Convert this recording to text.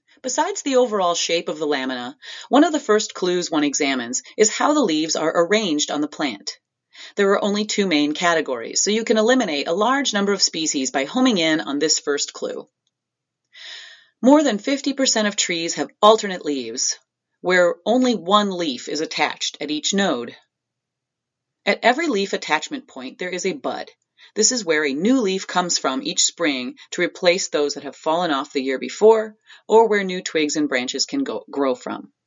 Besides the overall shape of the lamina, one of the first clues one examines is how the leaves are arranged on the plant. There are only two main categories, so you can eliminate a large number of species by homing in on this first clue. More than 50% of trees have alternate leaves, where only one leaf is attached at each node. At every leaf attachment point, there is a bud. This is where a new leaf comes from each spring to replace those that have fallen off the year before, or where new twigs and branches can grow from.